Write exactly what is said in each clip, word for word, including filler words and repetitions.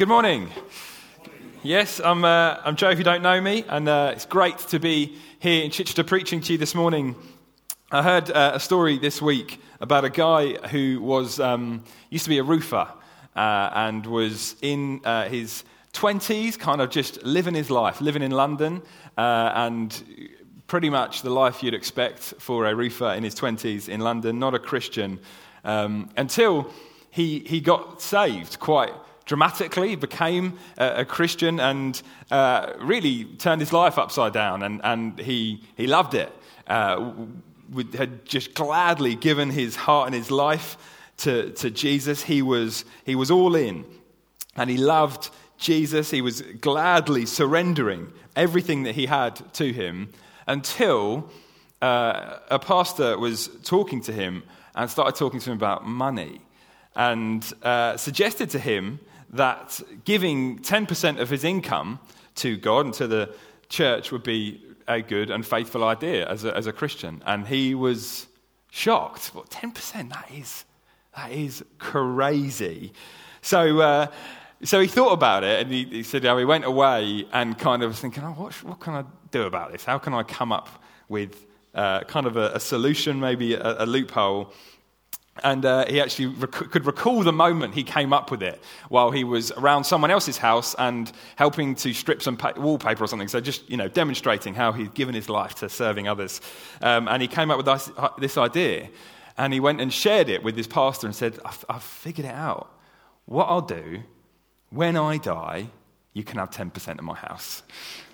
Good morning. Yes, I'm uh, I'm Joe, if you don't know me, and uh, it's great to be here in Chichester preaching to you this morning. I heard uh, a story this week about a guy who was um, used to be a roofer uh, and was in uh, his twenties, kind of just living his life, living in London, uh, and pretty much the life you'd expect for a roofer in his twenties in London, not a Christian, um, until he he got saved quite dramatically, became a, a Christian, and uh, really turned his life upside down, and, and he he loved it. Uh, would, had just gladly given his heart and his life to, to Jesus. He was he was all in, and he loved Jesus. He was gladly surrendering everything that he had to him, until uh, a pastor was talking to him and started talking to him about money, and uh, suggested to him that giving ten percent of his income to God and to the church would be a good and faithful idea as a, as a Christian. And he was shocked. Well, ten percent, that is, that is crazy. So uh, so he thought about it, and he, he said, oh, he went away and kind of was thinking, oh, what, what can I do about this? How can I come up with uh, kind of a, a solution, maybe a, a loophole? And uh, he actually rec- could recall the moment he came up with it while he was around someone else's house and helping to strip some pa- wallpaper or something. So just, you know, demonstrating how he'd given his life to serving others. Um, and he came up with this, uh, this idea, and he went and shared it with his pastor and said, I've, I've figured it out. What I'll do, when I die, you can have ten percent of my house.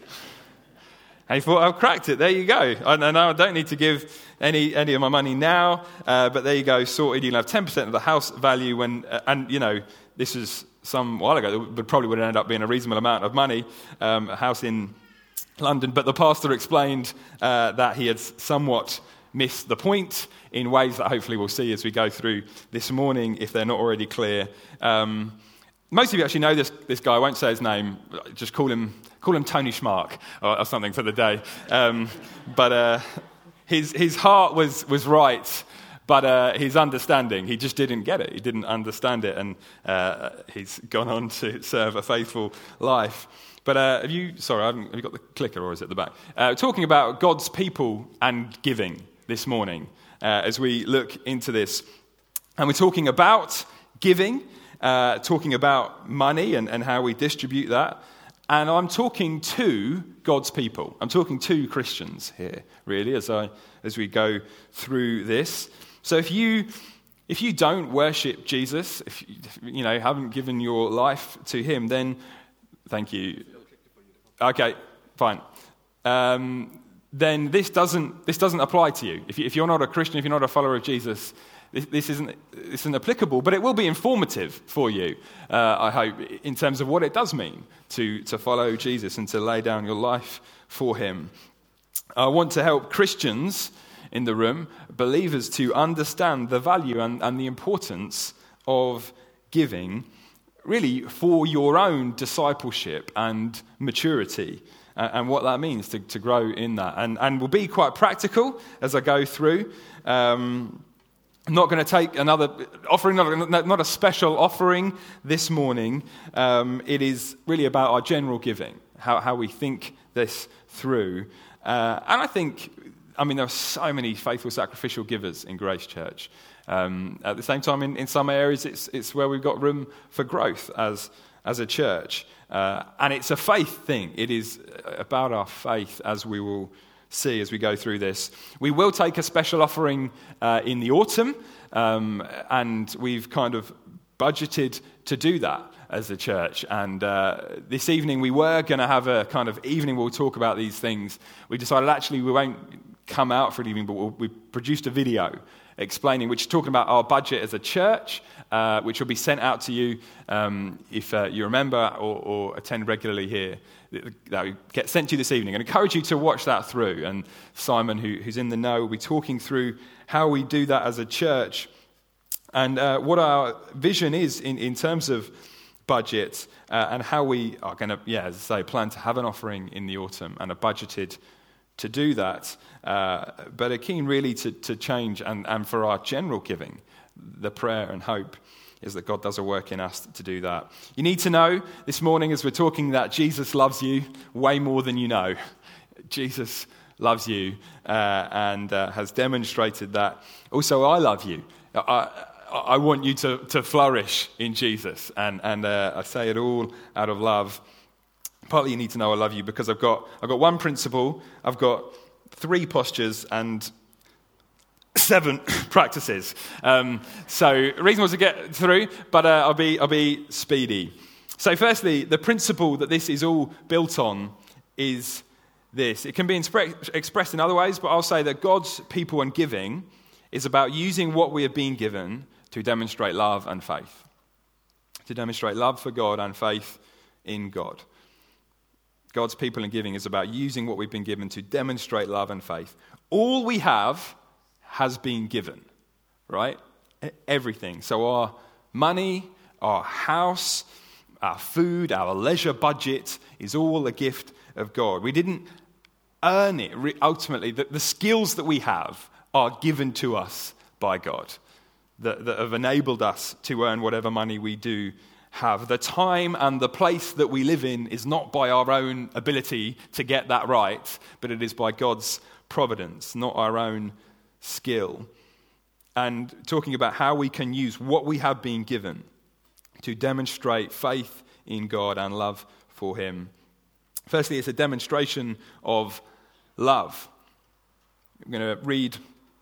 And he thought, I've cracked it, there you go. I know I don't need to give any any of my money now, uh, but there you go, sorted. You'll have ten percent of the house value when, uh, and you know, this was some while ago, but probably would end up being a reasonable amount of money, um, a house in London. But the pastor explained uh, that he had somewhat missed the point in ways that hopefully we'll see as we go through this morning, if they're not already clear. Um, most of you actually know this this guy. I won't say his name, just call him Call him Tony Schmark or, or something for the day. Um, but uh, his his heart was, was right, but uh, his understanding, he just didn't get it. He didn't understand it, and uh, he's gone on to serve a faithful life. But uh, have you, sorry, I haven't, have you got the clicker, or is it at the back? Uh, talking about God's people and giving this morning uh, as we look into this. And we're talking about giving, uh, talking about money and, and how we distribute that. And I'm talking to God's people. I'm talking to Christians here, really, as I as we go through this. So if you if you don't worship Jesus, if you, you know haven't given your life to Him, then thank you. Okay, fine. Um, then this doesn't this doesn't apply to you. If, you. if you're not a Christian, if you're not a follower of Jesus, This, this, isn't, this isn't applicable, but it will be informative for you, uh, I hope, in terms of what it does mean to, to follow Jesus and to lay down your life for Him. I want to help Christians in the room, believers, to understand the value and, and the importance of giving, really for your own discipleship and maturity, uh, and what that means to, to grow in that. And, and we'll be quite practical as I go through. Um, I'm not going to take another offering, not, not a special offering this morning. Um, it is really about our general giving, how, how we think this through. Uh, and I think, I mean, there are so many faithful sacrificial givers in Grace Church. Um, at the same time, in, in some areas, it's it's where we've got room for growth as, as a church. Uh, and it's a faith thing. It is about our faith, as we will see as we go through this. We will take a special offering uh, in the autumn, um, and we've kind of budgeted to do that as a church. And uh, this evening we were going to have a kind of evening where we'll talk about these things. We decided actually we won't come out for an evening, but we'll, we produced a video explaining, which is talking about our budget as a church, uh, which will be sent out to you um, if uh, you remember or, or attend regularly here. That will get sent to you this evening. I encourage you to watch that through. And Simon, who, who's in the know, will be talking through how we do that as a church and uh, what our vision is in, in terms of budget uh, and how we are going to, yeah, as I say, plan to have an offering in the autumn and are budgeted to do that, uh, but are keen really to, to change and, and for our general giving, the prayer and hope is that God does a work in us to do that. You need to know this morning as we're talking that Jesus loves you way more than you know. Jesus loves you uh, and uh, has demonstrated that. Also, I love you. I, I want you to, to flourish in Jesus, and, and uh, I say it all out of love. Partly you need to know I love you because I've got I've got one principle, I've got three postures, and seven practices. Um, so reasonable to get through, but uh, I'll be I'll be speedy. So firstly, the principle that this is all built on is this. It can be expre- expressed in other ways, but I'll say that God's people and giving is about using what we have been given to demonstrate love and faith. To demonstrate love for God and faith in God. God's people and giving is about using what we've been given to demonstrate love and faith. All we have has been given, right? Everything. So our money, our house, our food, our leisure budget is all a gift of God. We didn't earn it. Ultimately, the, the skills that we have are given to us by God that, that have enabled us to earn whatever money we do have. The time and the place that we live in is not by our own ability to get that right, but it is by God's providence, not our own skill. And talking about how we can use what we have been given to demonstrate faith in God and love for him. Firstly, it's a demonstration of love. I'm going to read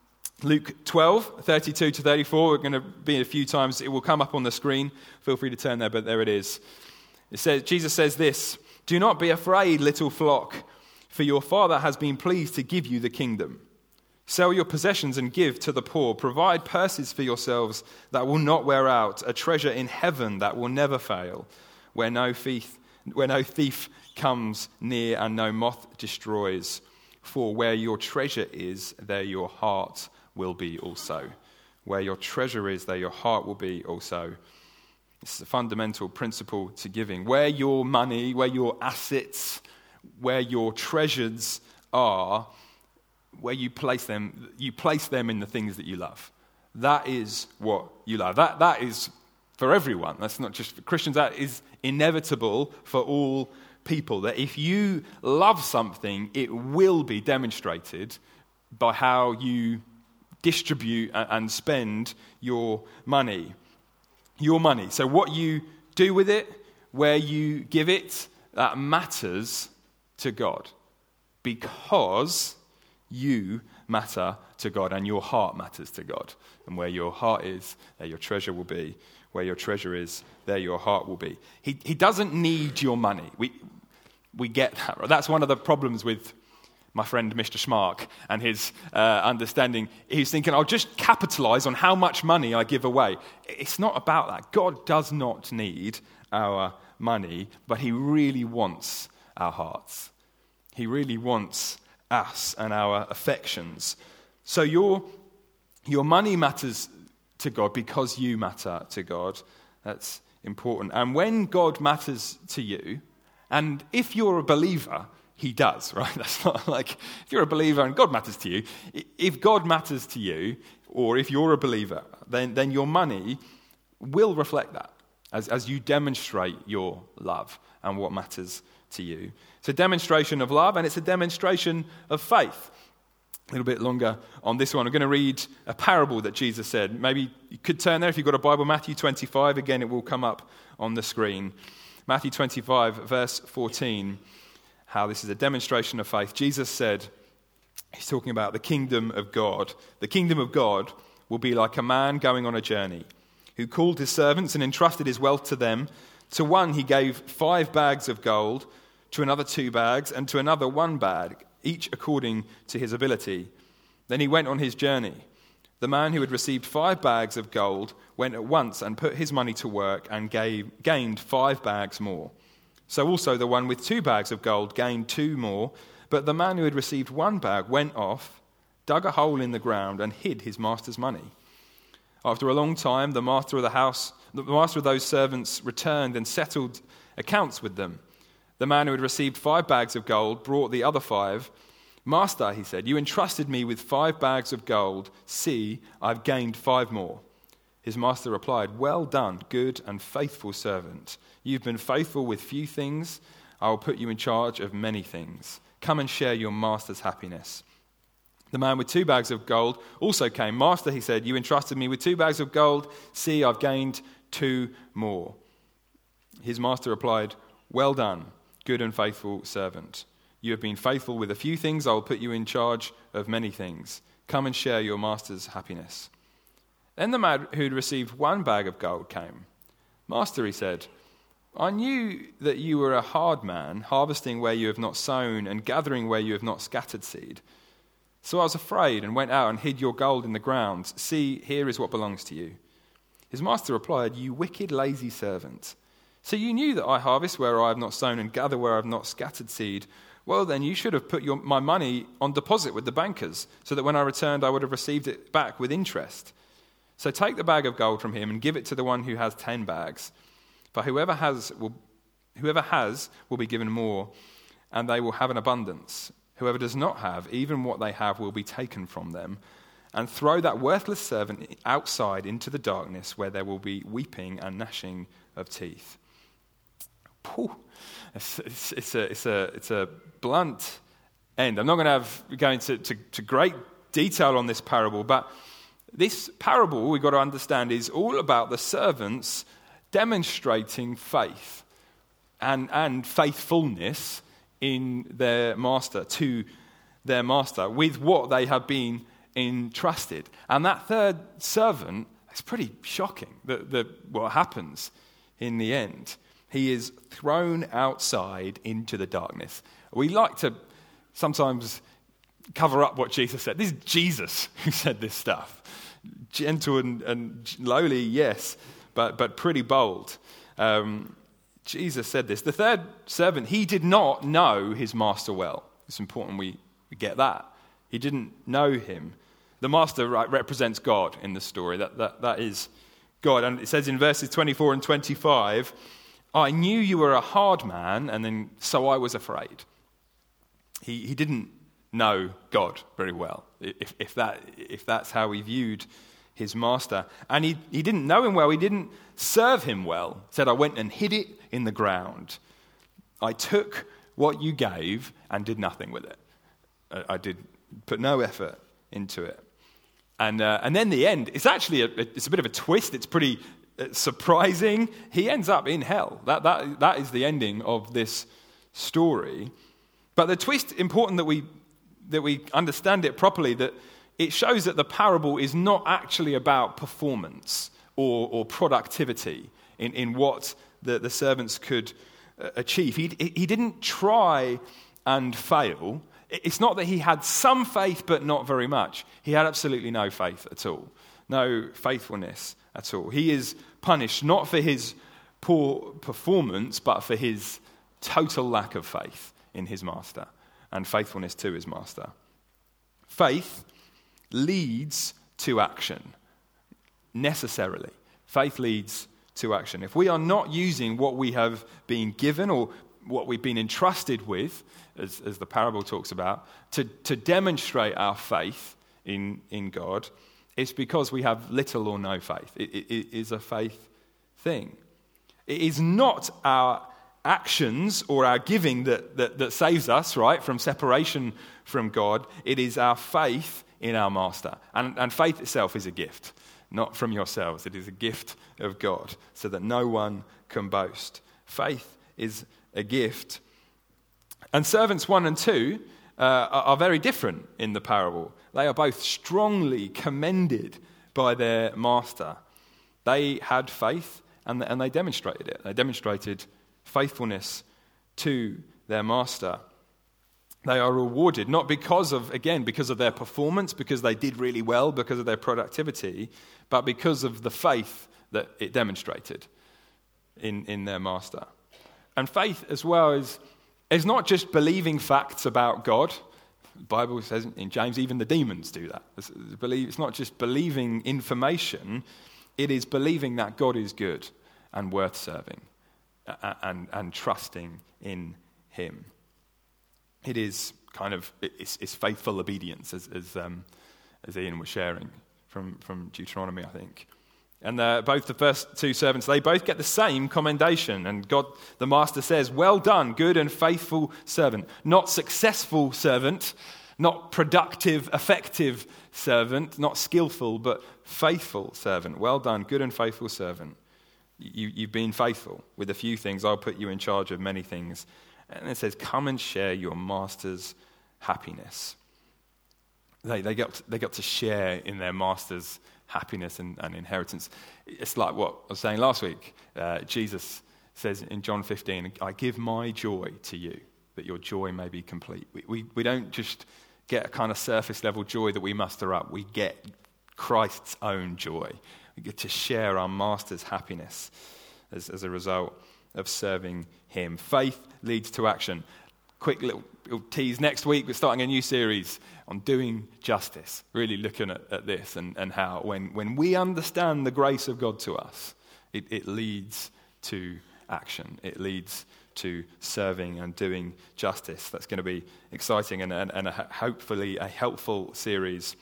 Luke twelve, thirty-two to thirty-four. We're going to be a few times. It will come up on the screen. Feel free to turn there, but there it is. It says, Jesus says this, "Do not be afraid, little flock, for your Father has been pleased to give you the kingdom. Sell your possessions and give to the poor. Provide purses for yourselves that will not wear out, a treasure in heaven that will never fail, where no thief, where no thief comes near and no moth destroys. For where your treasure is, there your heart will be also." Where your treasure is, there your heart will be also. This is a fundamental principle to giving. Where your money, where your assets, where your treasures are, where you place them, you place them in the things that you love. That is what you love. That that is for everyone. That's not just for Christians. That is inevitable for all people. That if you love something, it will be demonstrated by how you distribute and spend your money. Your money. So what you do with it, where you give it, that matters to God. Because you matter to God and your heart matters to God. And where your heart is, there your treasure will be. Where your treasure is, there your heart will be. He he doesn't need your money. We we get that. Right? That's one of the problems with my friend Mister Schmark and his uh, understanding. He's thinking, I'll just capitalize on how much money I give away. It's not about that. God does not need our money, but he really wants our hearts. He really wants us and our affections. So your your money matters to God because you matter to God. That's important. And when God matters to you, and if you're a believer, he does, right? That's not like, if you're a believer and God matters to you, if God matters to you, or if you're a believer, then, then your money will reflect that as, as you demonstrate your love and what matters to you. It's a demonstration of love, and it's a demonstration of faith. A little bit longer on this one. I'm going to read a parable that Jesus said. Maybe you could turn there if you've got a Bible. Matthew twenty-five. Again, it will come up on the screen. Matthew twenty-five, verse fourteen. How this is a demonstration of faith. Jesus said, he's talking about the kingdom of God. The kingdom of God will be like a man going on a journey, who called his servants and entrusted his wealth to them. To one he gave five bags of gold, to another two bags, and to another one bag, each according to his ability. Then he went on his journey. The man who had received five bags of gold went at once and put his money to work and gave, gained five bags more. So also the one with two bags of gold gained two more. But the man who had received one bag went off, dug a hole in the ground, and hid his master's money. After a long time, the master of the house, the master of those servants returned and settled accounts with them. The man who had received five bags of gold brought the other five. "Master," he said, "you entrusted me with five bags of gold. See, I've gained five more." His master replied, "Well done, good and faithful servant. You've been faithful with few things. I will put you in charge of many things. Come and share your master's happiness." The man with two bags of gold also came. "Master," he said, "you entrusted me with two bags of gold. See, I've gained two more." His master replied, "Well done, good and faithful servant. You have been faithful with a few things. I will put you in charge of many things. Come and share your master's happiness." Then the man who'd received one bag of gold came. "Master," he said, "I knew that you were a hard man, harvesting where you have not sown and gathering where you have not scattered seed. So I was afraid and went out and hid your gold in the ground. See, here is what belongs to you." His master replied, "You wicked, lazy servant. So you knew that I harvest where I have not sown and gather where I have not scattered seed. Well, then you should have put your, my money on deposit with the bankers, so that when I returned I would have received it back with interest. So take the bag of gold from him and give it to the one who has ten bags. For whoever has will, whoever has will be given more, and they will have an abundance. Whoever does not have, even what they have will be taken from them. And throw that worthless servant outside into the darkness, where there will be weeping and gnashing of teeth." Whew. It's, it's, it's, a, it's, a, it's a blunt end. I'm not going to have go into to, to great detail on this parable, but this parable, we've got to understand, is all about the servants demonstrating faith and, and faithfulness in their master, to their master, with what they have been entrusted. And that third servant, it's pretty shocking that, that what happens in the end. He is thrown outside into the darkness. We like to sometimes cover up what Jesus said. This is Jesus who said this stuff. Gentle and, and lowly, yes, but, but pretty bold. Um, Jesus said this. The third servant, he did not know his master well. It's important we, we get that. He didn't know him. The master, right, represents God in the story. That, that, that is God. And it says in verses twenty-four and twenty-five, "I knew you were a hard man, and then so I was afraid." He, he didn't know God very well, if, if, that, if that's how he viewed his master. And he, he didn't know him well. He didn't serve him well. He said, "I went and hid it in the ground. I took what you gave and did nothing with it. I, I did put no effort into it." And uh, and then the end, it's actually a, it's a bit of a twist. It's pretty surprising. He ends up in hell. That that that is the ending of this story. But the twist, important that we that we understand it properly, that it shows that the parable is not actually about performance or, or productivity in, in what the, the servants could uh, achieve. He, he didn't try and fail. It's not that he had some faith but not very much. He had absolutely no faith at all. No faithfulness at all. He is punished not for his poor performance, but for his total lack of faith in his master and faithfulness to his master. Faith leads to action, necessarily. Faith leads to action. If we are not using what we have been given or what we've been entrusted with, as, as the parable talks about, to, to demonstrate our faith in, in God, it's because we have little or no faith. It, it, it is a faith thing. It is not our actions or our giving that, that, that saves us, right, from separation from God. It is our faith in our master. And, and faith itself is a gift, not from yourselves. It is a gift of God, so that no one can boast. Faith is a gift. And servants one and two uh, are, are very different in the parable. They are both strongly commended by their master. They had faith and, and they demonstrated it. They demonstrated faithfulness to their master. They are rewarded, not because of, again, because of their performance, because they did really well, because of their productivity, but because of the faith that it demonstrated in, in their master. And faith as well is, is not just believing facts about God. The Bible says in James, even the demons do that. It's, it's not just believing information, it is believing that God is good and worth serving and, and, and trusting in him. It is kind of, it's, it's faithful obedience, as as, um, as Ian was sharing from, from Deuteronomy, I think. And uh, both the first two servants, they both get the same commendation. And God, the master says, well done, good and faithful servant. Not successful servant, not productive, effective servant, not skillful, but faithful servant. Well done, good and faithful servant. You, you've been faithful with a few things. I'll put you in charge of many things. And it says, come and share your master's happiness. They, they, got, they got to share in their master's happiness and, and inheritance. It's like what I was saying last week. Uh, Jesus says in John fifteen, I give my joy to you, that your joy may be complete. We, we, we don't just get a kind of surface level joy that we muster up. We get Christ's own joy. We get to share our master's happiness as, as a result of serving him. Faith leads to action. Quick little, little tease. Next week, we're starting a new series on doing justice, really looking at, at this and, and how when, when we understand the grace of God to us, it, it leads to action. It leads to serving and doing justice. That's going to be exciting and, and, and a, hopefully a helpful series.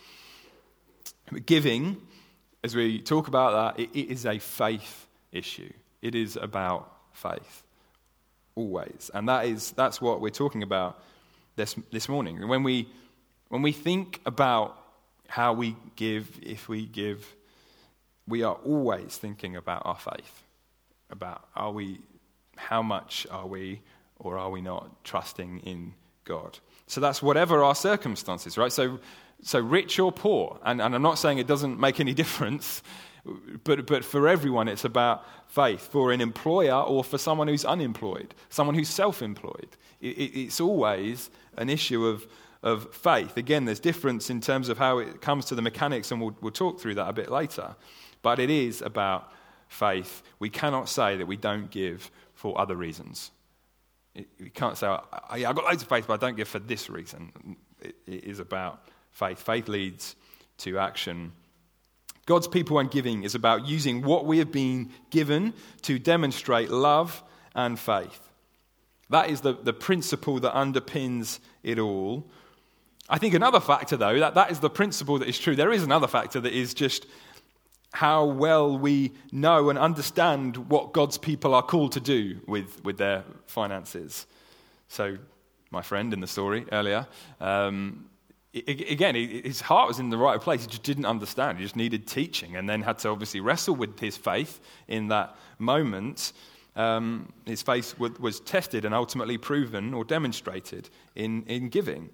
Giving, as we talk about that, it, it is a faith issue. It is about faith, always. And that is that's what we're talking about this this morning. When we when we think about how we give, if we give, we are always thinking about our faith. About are we, how much are we, or are we not trusting in God? So that's whatever our circumstances, right? So so rich or poor, and, and I'm not saying it doesn't make any difference. But but for everyone, it's about faith. For an employer or for someone who's unemployed, someone who's self-employed, it, it, it's always an issue of, of faith. Again, there's difference in terms of how it comes to the mechanics, and we'll, we'll talk through that a bit later. But it is about faith. We cannot say that we don't give for other reasons. It, we can't say, oh, yeah, I've got loads of faith, but I don't give for this reason. It, it is about faith. Faith leads to action. God's people and giving is about using what we have been given to demonstrate love and faith. That is the, the principle that underpins it all. I think another factor, though, that, that is the principle that is true. There is another factor that is just how well we know and understand what God's people are called to do with, with their finances. So, my friend in the story earlier, um, Again, his heart was in the right place. He just didn't understand. He just needed teaching, and then had to obviously wrestle with his faith in that moment. Um, his faith was tested and ultimately proven or demonstrated in, in giving.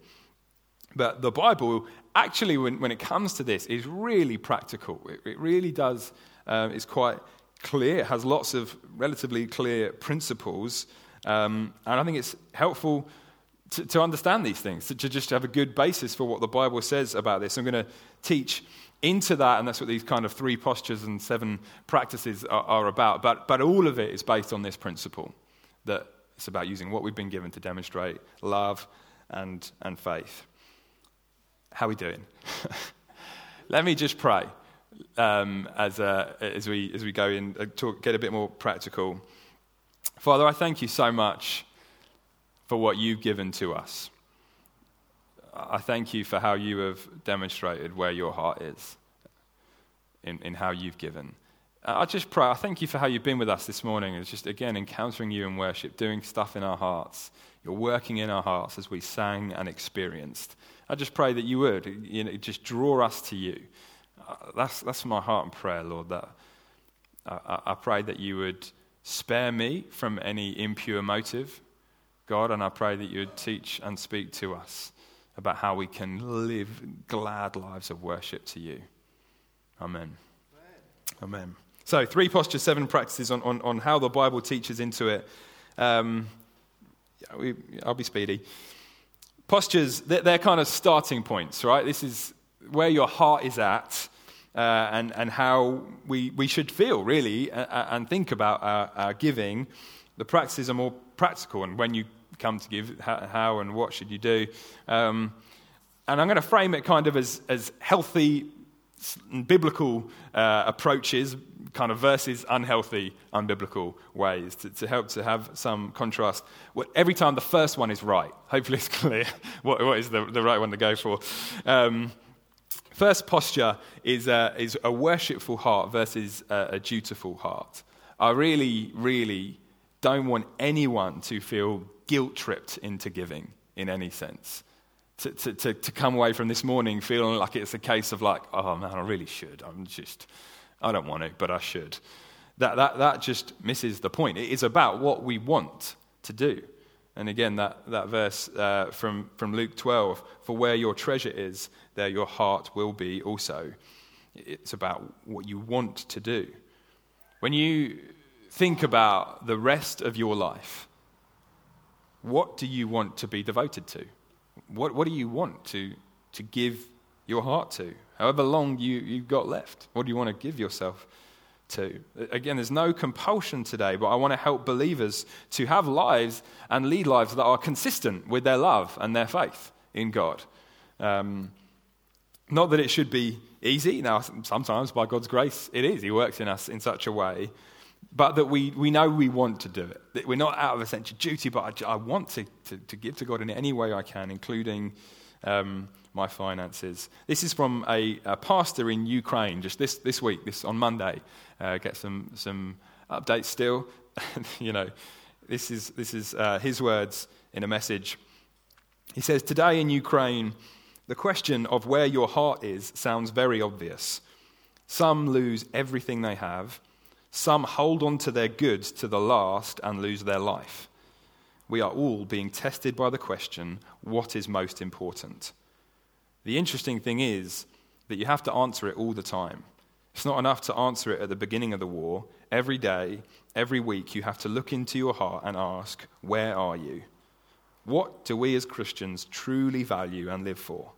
But the Bible, actually, when, when it comes to this, is really practical. It, it really does. Uh, it's quite clear. It has lots of relatively clear principles, um, and I think it's helpful To, to understand these things, to, to just have a good basis for what the Bible says about this. I'm going to teach into that, and that's what these kind of three postures and seven practices are, are about. But, but all of it is based on this principle, that it's about using what we've been given to demonstrate love and, and faith. How are we doing? Let me just pray um, as, uh, as, we, as we go in, uh, talk, get a bit more practical. Father, I thank you so much for what you've given to us. I thank you for how you have demonstrated where your heart is in, in how you've given. I just pray, I thank you for how you've been with us this morning. It's just, again, encountering you in worship, doing stuff in our hearts. You're working in our hearts as we sang and experienced. I just pray that you would, you know, just draw us to you. Uh, that's that's my heart and prayer, Lord, that I, I pray that you would spare me from any impure motive, God, and I pray that you would teach and speak to us about how we can live glad lives of worship to you. Amen. Amen. Amen. So, three postures, seven practices on, on, on how the Bible teaches into it. Um, yeah, we, I'll be speedy. Postures, they're, they're kind of starting points, right? This is where your heart is at uh, and, and how we, we should feel, really, uh, and think about our, our giving. The practices are more practical, and when you come to give, how, how and what should you do? Um, and I'm going to frame it kind of as, as healthy, biblical uh, approaches, kind of versus unhealthy, unbiblical ways, to, to help to have some contrast. Well, every time the first one is right, hopefully it's clear what, what is the, the right one to go for. Um, First posture is a, is a worshipful heart versus a, a dutiful heart. I really, really don't want anyone to feel guilt-tripped into giving in any sense. To, to, to, to come away from this morning feeling like it's a case of like, oh man, I really should. I'm just, I don't want to, but I should. That, that, that just misses the point. It is about what we want to do. And again, that, that verse uh, from, from Luke twelve, for where your treasure is, there your heart will be also. It's about what you want to do. When you think about the rest of your life, what do you want to be devoted to? What, what do you want to, to give your heart to? However long you, you've got left, what do you want to give yourself to? Again, there's no compulsion today, but I want to help believers to have lives and lead lives that are consistent with their love and their faith in God. Um, not that it should be easy. Now, sometimes by God's grace, it is. He works in us in such a way. But that we, we know we want to do it. That we're not out of a sense of duty, but I, I want to, to, to give to God in any way I can, including um, my finances. This is from a, a pastor in Ukraine, just this, this week, this on Monday. Uh, get some some updates still. you know, this is this is uh, his words in a message. He says, today in Ukraine, the question of where your heart is sounds very obvious. Some lose everything they have. Some hold on to their goods to the last and lose their life. We are all being tested by the question, what is most important? The interesting thing is that you have to answer it all the time. It's not enough to answer it at the beginning of the war. Every day, every week, you have to look into your heart and ask, where are you? What do we as Christians truly value and live for?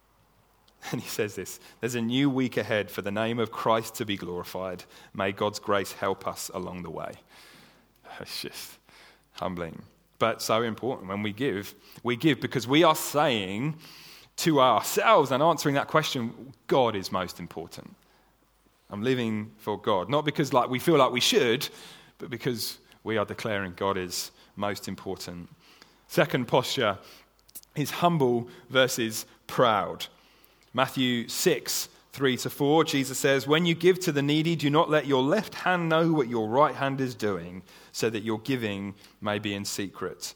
And he says this, there's a new week ahead for the name of Christ to be glorified. May God's grace help us along the way. It's just humbling, but so important. When we give, we give because we are saying to ourselves and answering that question, God is most important. I'm living for God. Not because like we feel like we should, but because we are declaring God is most important. Second posture is humble versus proud. Matthew six, three to four, Jesus says, when you give to the needy, do not let your left hand know what your right hand is doing, so that your giving may be in secret.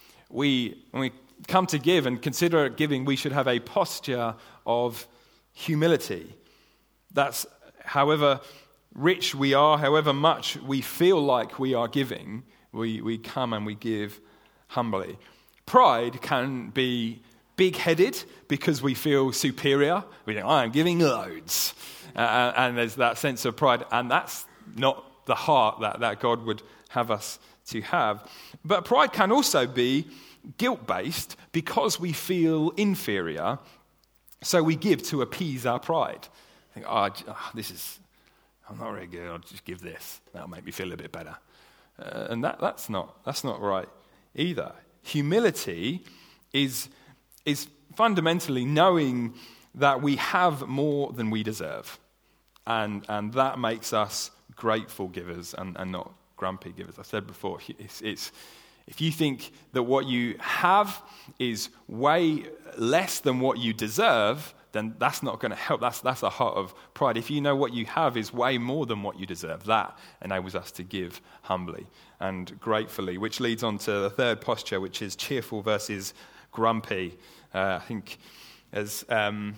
We, when we come to give and consider giving, we should have a posture of humility. That's however rich we are, however much we feel like we are giving, we, we come and we give humbly. Pride can be big-headed because we feel superior. We think, I am giving loads. Uh, and there's that sense of pride. And that's not the heart that, that God would have us to have. But pride can also be guilt-based because we feel inferior. So we give to appease our pride. Think, oh, this is, I'm not very good. I'll just give this. That'll make me feel a bit better. Uh, and that, that's not that's not right either. Humility is is fundamentally knowing that we have more than we deserve. And and that makes us grateful givers and, and not grumpy givers. I said before, it's, it's if you think that what you have is way less than what you deserve, then that's not going to help. That's that's a heart of pride. If you know what you have is way more than what you deserve, that enables us to give humbly and gratefully, which leads on to the third posture, which is cheerful versus grumpy. Uh, I think, as um,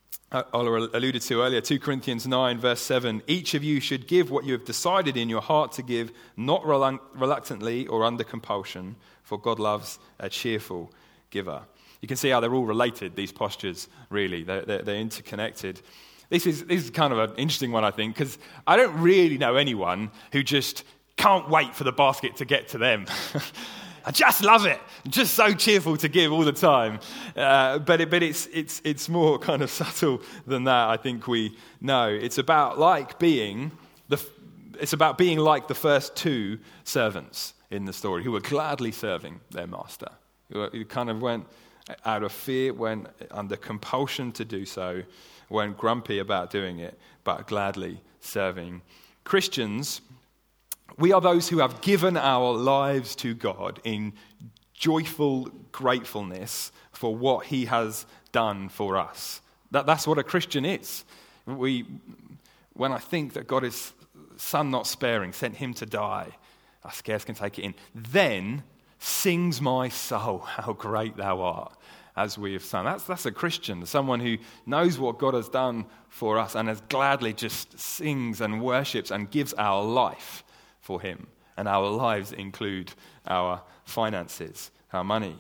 Ola alluded to earlier, Second Corinthians nine, verse seven, each of you should give what you have decided in your heart to give, not relu- reluctantly or under compulsion, for God loves a cheerful giver. You can see how they're all related, these postures, really. They're, they're, they're interconnected. This is, this is kind of an interesting one, I think, because I don't really know anyone who just can't wait for the basket to get to them. I just love it. I'm just so cheerful to give all the time. Uh, but it, but it's it's it's more kind of subtle than that. I think we know it's about like being the it's about being like the first two servants in the story who were gladly serving their master. Who, who kind of went out of fear, went under compulsion to do so, weren't grumpy about doing it, but gladly serving. Christians, we are those who have given our lives to God in joyful gratefulness for what he has done for us. That, that's what a Christian is. We, when I think that God is son not sparing, sent him to die, I scarce can take it in. Then sings my soul, how great thou art, as we have sung. That's, that's a Christian, someone who knows what God has done for us and has gladly just sings and worships and gives our life for him. And our lives include our finances, our money.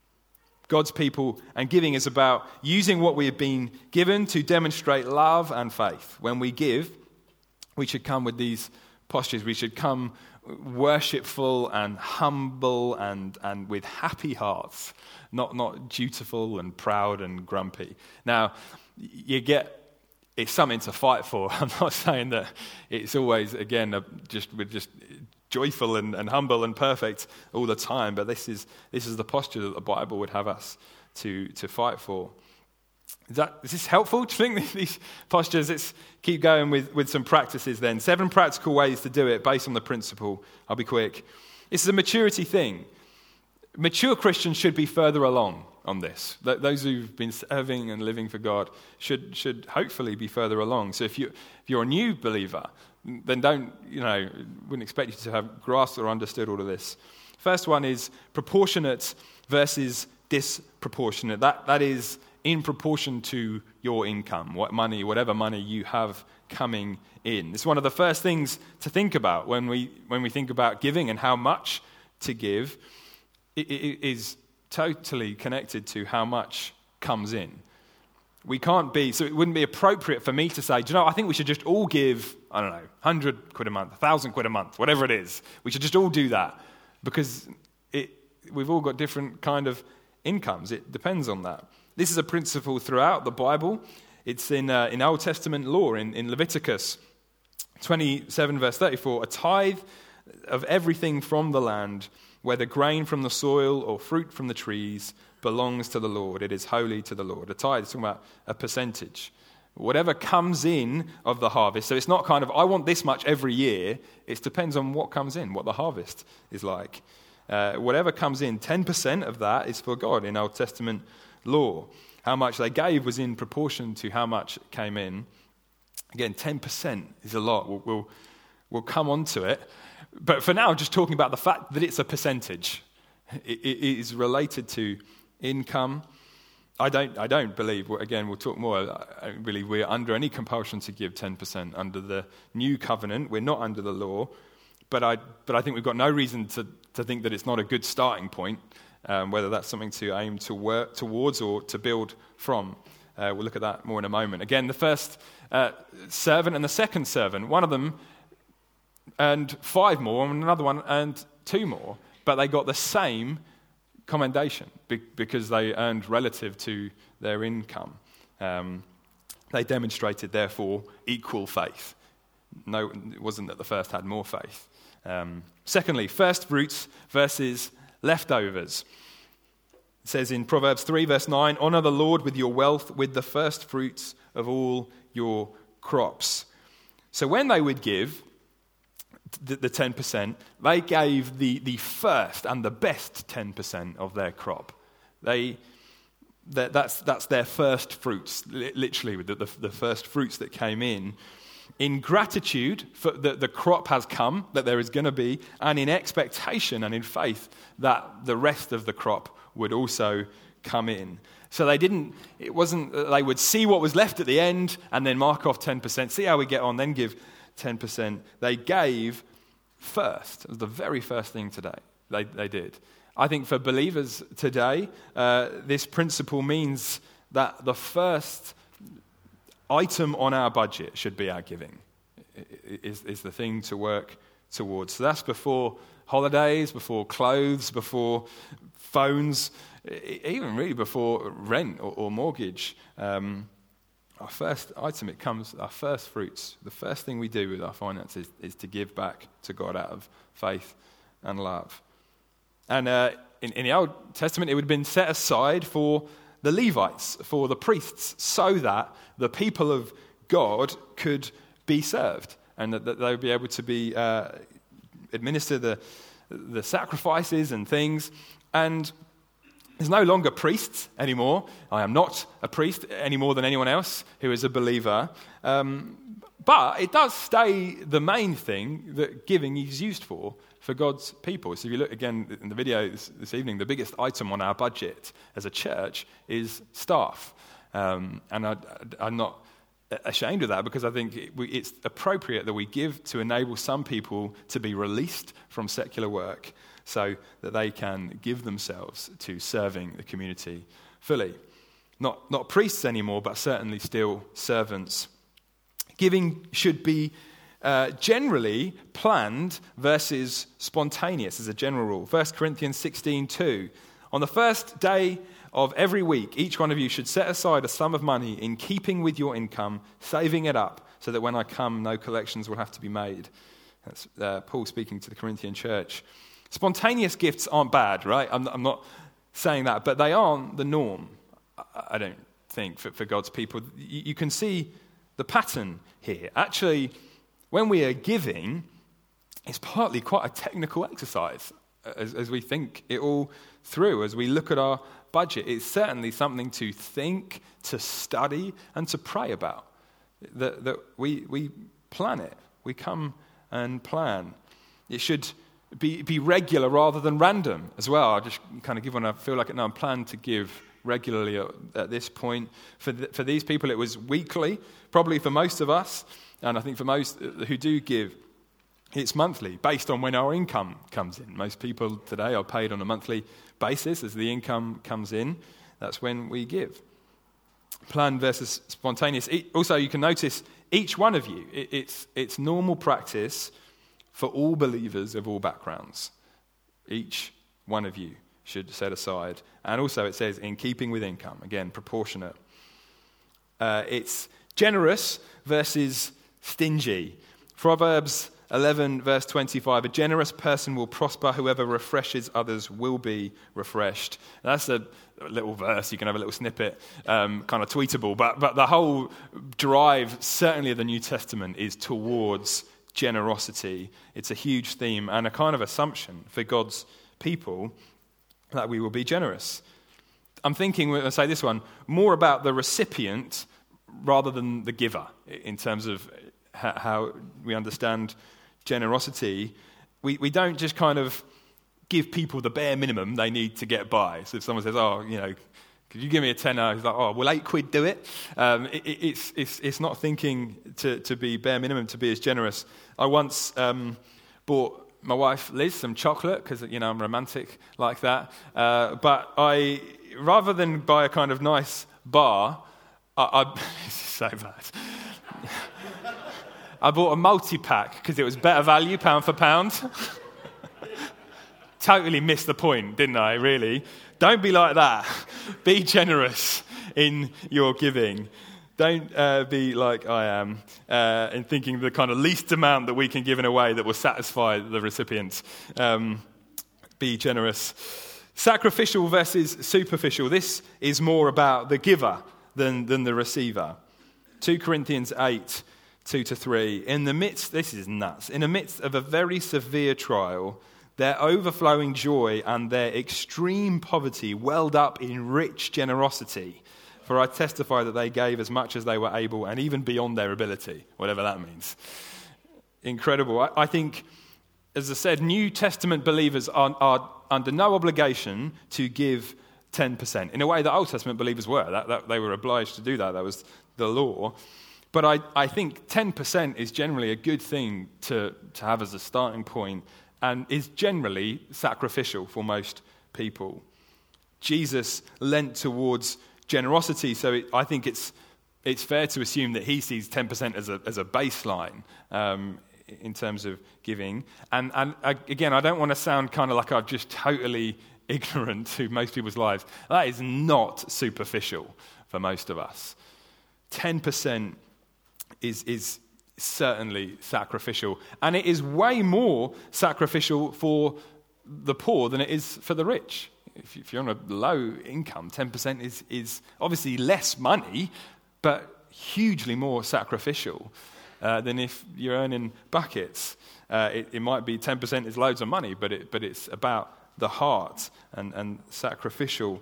God's people and giving is about using what we have been given to demonstrate love and faith. When we give, we should come with these postures. We should come worshipful and humble and, and with happy hearts, not, not dutiful and proud and grumpy. Now, you get, it's something to fight for. I'm not saying that it's always, again, a, just we're just joyful and, and humble and perfect all the time, but this is this is the posture that the Bible would have us to, to fight for. Is, that, is this helpful? Do you think these postures? Let's keep going with, with some practices then. Seven practical ways to do it based on the principle. I'll be quick. This is a maturity thing. Mature Christians should be further along on this. Those who've been serving and living for God should should hopefully be further along. So if you if you're a new believer, then don't, you know, wouldn't expect you to have grasped or understood all of this. First one is proportionate versus disproportionate. That that is in proportion to your income, what money, whatever money you have coming in. It's one of the first things to think about when we when we think about giving and how much to give. It, it is totally connected to how much comes in. We can't be, so it wouldn't be appropriate for me to say, do you know, I think we should just all give, I don't know, one hundred quid a month, one thousand quid a month, whatever it is. We should just all do that because it, we've all got different kind of incomes. It depends on that. This is a principle throughout the Bible. It's in uh, in Old Testament law, in, in Leviticus twenty-seven, verse thirty-four, a tithe of everything from the land, whether grain from the soil or fruit from the trees, belongs to the Lord. It is holy to the Lord. A tithe is talking about a percentage. Whatever comes in of the harvest. So it's not kind of, I want this much every year. It depends on what comes in, what the harvest is like. Uh, whatever comes in, ten percent of that is for God in Old Testament law. How much they gave was in proportion to how much came in. Again, ten percent is a lot. We'll, we'll, we'll come on to it. But for now, just talking about the fact that it's a percentage. It, it is related to income. I don't I don't believe, again, we'll talk more, I don't believe we're under any compulsion to give ten percent under the new covenant. We're not under the law. But I but I think we've got no reason to, to think that it's not a good starting point, um, whether that's something to aim to work towards or to build from. Uh, we'll look at that more in a moment. Again, the first uh, servant and the second servant, one of them earned five more and another one earned two more, but they got the same commendation because they earned relative to their income. Um, they demonstrated, therefore, equal faith. No, it wasn't that the first had more faith. Um, secondly, first fruits versus leftovers. It says in Proverbs three, verse nine, honor the Lord with your wealth, with the first fruits of all your crops. So when they would give the, the ten percent, they gave the, the first and the best ten percent of their crop. They that, that's that's their first fruits, literally, the, the, the first fruits that came in. In gratitude for that the crop has come, that there is going to be, and in expectation and in faith that the rest of the crop would also come in. So they didn't, it wasn't, they would see what was left at the end and then mark off ten percent, see how we get on, then give ten percent. They gave first. It was the very first thing today they, they did. I think for believers today, uh, this principle means that the first item on our budget should be our giving, is, is the thing to work towards. So that's before holidays, before clothes, before phones, even really before rent or, or mortgage. Um, our first item, it comes, our first fruits. The first thing we do with our finances is, is to give back to God out of faith and love. And uh, in, in the Old Testament, it would have been set aside for the Levites, for the priests, so that the people of God could be served and that, that they would be able to be uh, administer the the sacrifices and things. And There's no longer priests anymore. I am not a priest any more than anyone else who is a believer. Um, but it does stay the main thing that giving is used for, for God's people. So if you look again in the video this, this evening, the biggest item on our budget as a church is staff. Um, and I, I'm not ashamed of that, because I think it, we, it's appropriate that we give to enable some people to be released from secular work so that they can give themselves to serving the community fully. Not, not priests anymore, but certainly still servants. Giving should be uh, generally planned versus spontaneous as a general rule. First Corinthians sixteen two. On the first day of every week, each one of you should set aside a sum of money in keeping with your income, saving it up, so that when I come, no collections will have to be made. That's uh, Paul speaking to the Corinthian church. Spontaneous gifts aren't bad, right? I'm, I'm not saying that, but they aren't the norm, I don't think, for, for God's people. You, you can see the pattern here. Actually, when we are giving, it's partly quite a technical exercise as, as we think it all through, as we look at our budget. It's certainly something to think, to study, and to pray about. That, that we, we plan it. We come and plan. It should be, be regular rather than random as well. I just kind of give when I feel like it now. I'm planned to give regularly at, at this point. For the, for these people, it was weekly. Probably for most of us, and I think for most who do give, it's monthly, based on when our income comes in. Most people today are paid on a monthly basis as the income comes in. That's when we give. Planned versus spontaneous. Also, you can notice each one of you, it's, it's normal practice for all believers of all backgrounds. Each one of you should set aside. And also it says in keeping with income. Again, proportionate. Uh, it's generous versus stingy. Proverbs eleven verse twenty-five, a generous person will prosper, whoever refreshes others will be refreshed. That's a little verse, you can have a little snippet, um, kind of tweetable, but, but the whole drive, certainly of the New Testament, is towards generosity. It's a huge theme and a kind of assumption for God's people that we will be generous. I'm thinking, when I say this one, more about the recipient rather than the giver in terms of how we understand generosity. We we don't just kind of give people the bare minimum they need to get by. So if someone says, oh, you know, could you give me a tenner? He's like, oh, will eight quid do it? Um, it, it it's, it's it's not thinking to, to be bare minimum, to be as generous. I once um, bought my wife Liz some chocolate because, you know, I'm romantic like that. Uh, but I, rather than buy a kind of nice bar, I, I this is so bad. I bought a multi-pack because it was better value, pound for pound. Totally missed the point, didn't I, really? Don't be like that. Be generous in your giving. Don't uh, be like I am uh, in thinking the kind of least amount that we can give in a way that will satisfy the recipient. Um, be generous. Sacrificial versus superficial. This is more about the giver than, than the receiver. Second Corinthians eight, two to three. In the midst, this is nuts, in the midst of a very severe trial, their overflowing joy and their extreme poverty welled up in rich generosity. For I testify that they gave as much as they were able and even beyond their ability, whatever that means. Incredible. I, I think, as I said, New Testament believers are, are under no obligation to give ten percent. In a way that Old Testament believers were. That, that, they were obliged to do that. That was the law. But I, I think ten percent is generally a good thing to, to have as a starting point and is generally sacrificial for most people. Jesus lent towards generosity, so it, I think it's it's fair to assume that he sees ten percent as a as a baseline um, in terms of giving. And, and again, I don't want to sound kind of like I'm just totally ignorant to most people's lives. That is not superficial for most of us. ten percent is is certainly sacrificial, and it is way more sacrificial for the poor than it is for the rich. If you're on a low income, ten percent is is obviously less money, but hugely more sacrificial uh, than if you're earning buckets. Uh, it, it might be ten percent is loads of money, but it but it's about the heart and, and sacrificial,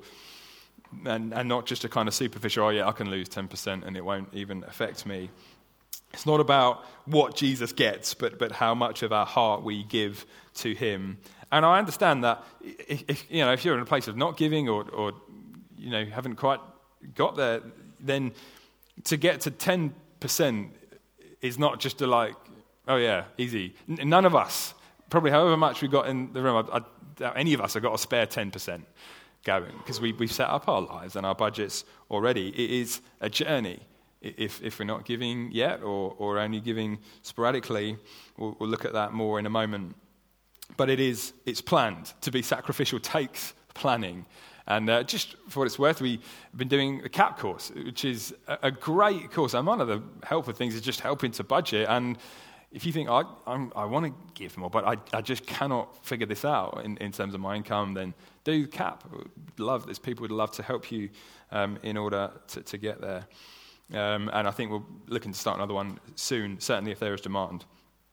and, and not just a kind of superficial, oh yeah, I can lose ten percent and it won't even affect me. It's not about what Jesus gets, but, but how much of our heart we give to him. And I understand that if, if you know if you're in a place of not giving or, or you know haven't quite got there, then to get to ten percent is not just to like, oh yeah, easy. N- none of us, probably however much we got in the room, I, I doubt any of us have got a spare ten percent going, because we, we've set up our lives and our budgets already. It is a journey. If if we're not giving yet, or, or only giving sporadically, we'll, we'll look at that more in a moment. But it is it's planned. To be sacrificial takes planning. And uh, just for what it's worth, we've been doing the C A P course, which is a, a great course. And one of the helpful things is just helping to budget. And if you think, I I'm, I want to give more, but I, I just cannot figure this out in, in terms of my income, then do C A P. Love this. People would love to help you um, in order to, to get there. Um, and I think we're looking to start another one soon, certainly if there is demand.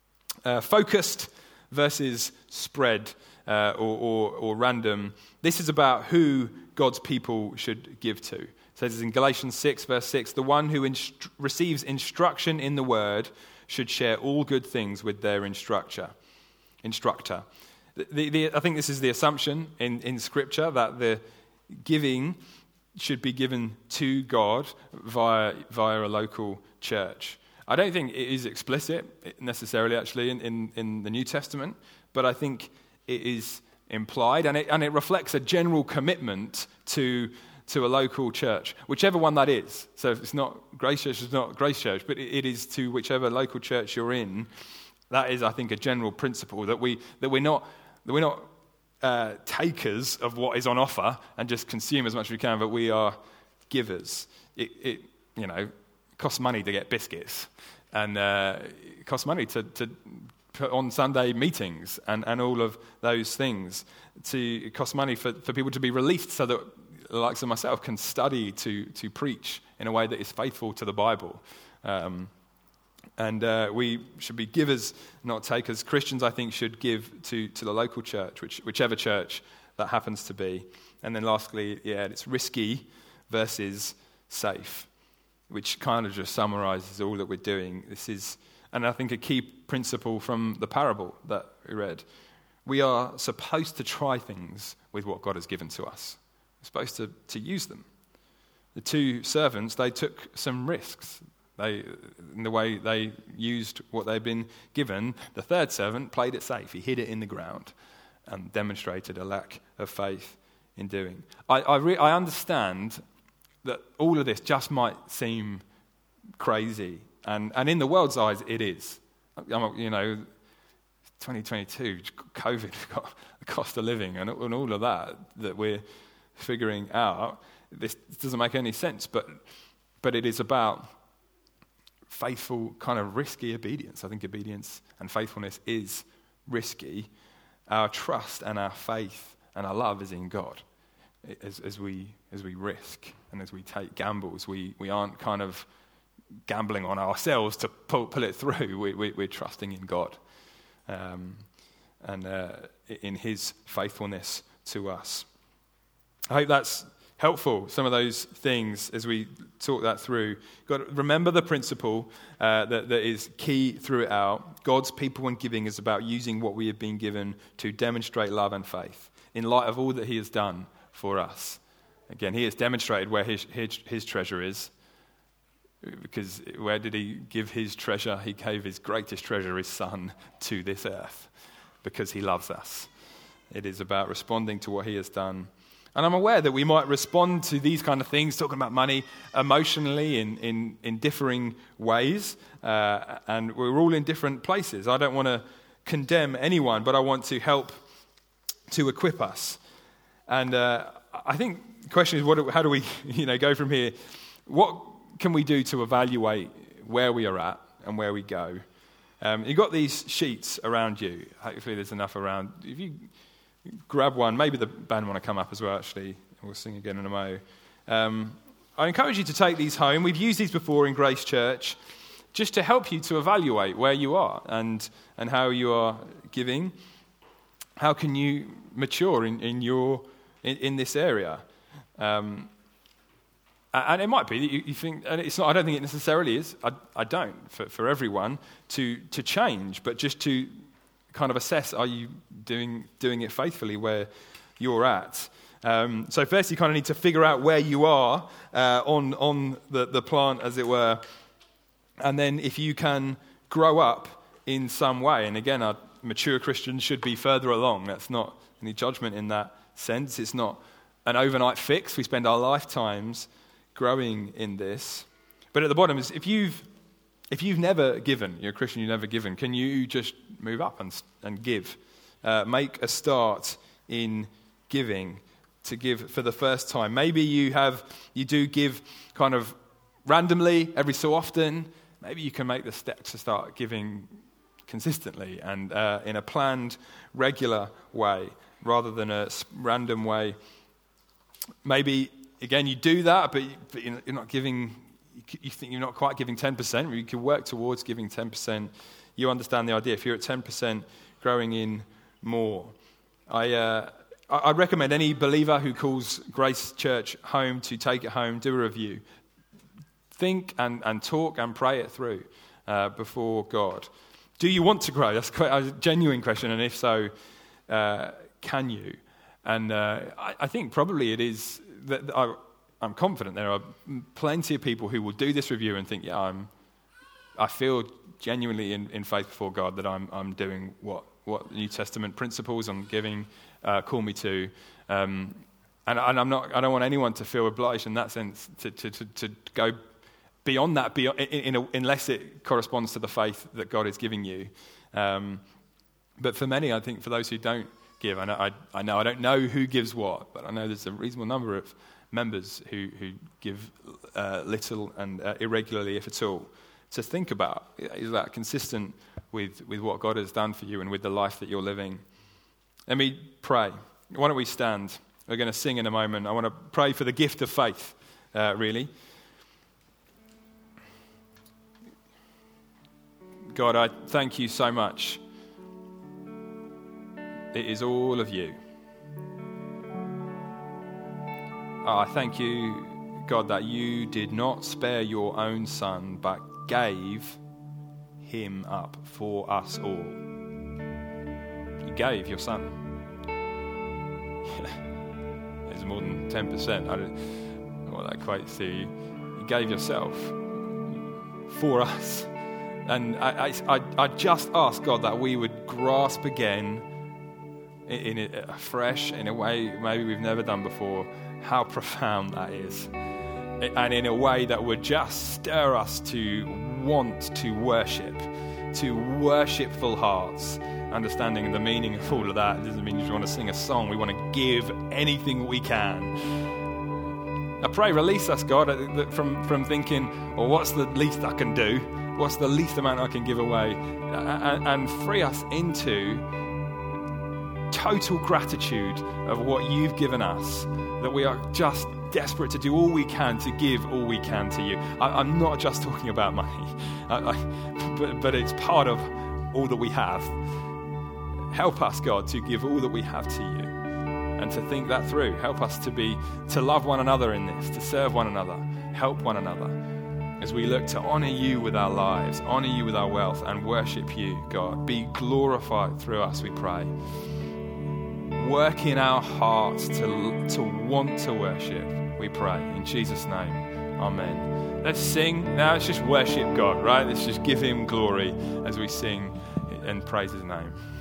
Uh, focused versus spread uh, or, or, or random. This is about who God's people should give to. It says in Galatians six, verse six, the one who inst- receives instruction in the word should share all good things with their instructor. instructor. The, the, I think this is the assumption in, in Scripture, that the giving should be given to God via via a local church. I don't think it is explicit necessarily, actually, in, in, in the New Testament, but I think it is implied, and it and it reflects a general commitment to to a local church, whichever one that is. So if it's not Grace Church, it's not Grace Church, but it, it is to whichever local church you're in. That is, I think, a general principle that we that we're not that we're not. Uh, takers of what is on offer and just consume as much as we can, but we are givers. It, it you know, costs money to get biscuits, and uh, it costs money to, to put on Sunday meetings and, and all of those things. To, it costs money for, for people to be released so that the likes of myself can study to, to preach in a way that is faithful to the Bible. Um, And uh, we should be givers, not takers. Christians, I think, should give to, to the local church, which, whichever church that happens to be. And then lastly, yeah, it's risky versus safe, which kind of just summarizes all that we're doing. This is, and I think, a key principle from the parable that we read. We are supposed to try things with what God has given to us. We're supposed to, to use them. The two servants, they took some risks. They, in the way they used what they'd been given. The third servant played it safe. He hid it in the ground and demonstrated a lack of faith in doing. I, I, re- I understand that all of this just might seem crazy, and, and in the world's eyes, it is. You know, twenty twenty-two, COVID got the cost of living and, and all of that that we're figuring out. This doesn't make any sense, but but it is about faithful, kind of risky obedience. I think obedience and faithfulness is risky. Our trust and our faith and our love is in God. As, as we as we risk and as we take gambles, we, we aren't kind of gambling on ourselves to pull, pull it through. We, we, we're trusting in God um, and uh, in His faithfulness to us. I hope that's helpful, some of those things, as we talk that through. You've got to remember the principle uh, that, that is key throughout. God's people when giving is about using what we have been given to demonstrate love and faith in light of all that He has done for us. Again, He has demonstrated where His, his, his treasure is, because where did He give His treasure? He gave His greatest treasure, His Son, to this earth, because He loves us. It is about responding to what He has done. And I'm aware that we might respond to these kind of things, talking about money, emotionally in, in, in differing ways. Uh, and we're all in different places. I don't want to condemn anyone, but I want to help to equip us. And uh, I think the question is, what, how do we you know, go from here? What can we do to evaluate where we are at and where we go? Um, you've got these sheets around you. Hopefully there's enough around. If you grab one. Maybe the band want to come up as well, actually. We'll sing again in a mo. Um, I encourage you to take these home. We've used these before in Grace Church, just to help you to evaluate where you are and, and how you are giving. how can you mature in, in your in, in this area? Um, and it might be that you, you think, and it's not. I don't think it necessarily is. I, I don't for, for everyone to to change, but just to kind of assess: are you doing doing it faithfully where you're at? Um, so first, you kind of need to figure out where you are uh, on on the, the plant, as it were, and then if you can grow up in some way. And again, our mature Christians should be further along. That's not any judgment in that sense. It's not an overnight fix. We spend our lifetimes growing in this. But at the bottom is if you've if you've never given, you're a Christian, you've never given, can you just move up and and give? Uh, make a start in giving, to give for the first time. Maybe you have you do give kind of randomly every so often. Maybe you can make the step to start giving consistently and uh, in a planned, regular way, rather than a random way. Maybe, again, you do that, but you're not giving, you think you're not quite giving ten percent. You can work towards giving ten percent. You understand the idea. If you're at ten percent, growing in more. I uh, I recommend any believer who calls Grace Church home to take it home, do a review. Think and, and talk and pray it through uh, before God. Do you want to grow? That's quite a genuine question, and if so, uh, can you? And uh, I, I think probably it is that I, I'm confident there are plenty of people who will do this review and think, yeah, I'm, I feel genuinely in, in faith before God that I'm, I'm doing what, what New Testament principles on giving uh, call me to. Um, and, and I'm not. I don't want anyone to feel obliged in that sense to to, to, to go beyond that, beyond, in, in a, unless it corresponds to the faith that God is giving you. Um, but for many, I think for those who don't give, I know I, I know I don't know who gives what, but I know there's a reasonable number of members who, who give uh, little and uh, irregularly, if at all. To think about, is that consistent with, with what God has done for you and with the life that you're living? Let me pray. Why don't we stand? We're going to sing in a moment. I want to pray for the gift of faith, uh, really. God, I thank you so much. It is all of you. Oh, I thank you, God, that you did not spare your own son, but gave him up for us all. You gave your son. It's more than ten percent. I don't know what that equates to. You gave yourself for us. And I, I, I just ask, God, that we would grasp again in, in a fresh, in a way maybe we've never done before, how profound that is. And in a way that would just stir us to want to worship, to worshipful hearts, understanding the meaning of all of that. It doesn't mean you just want to sing a song. We want to give anything we can. I pray, release us, God, from, from thinking, well, what's the least I can do? What's the least amount I can give away? And, and free us into total gratitude of what you've given us, that we are just desperate to do all we can to give all we can to you. I, I'm not just talking about money, I, I, but, but it's part of all that we have. Help us, God, to give all that we have to you and to think that through. Help us to be, to love one another in this, to serve one another, help one another as we look to honor you with our lives, honor you with our wealth, and worship you, God. Be glorified through us, we pray. Work in our hearts to, to want to worship, we pray. In Jesus' name, amen. Let's sing. Now let's just worship God, right? Let's just give him glory as we sing and praise his name.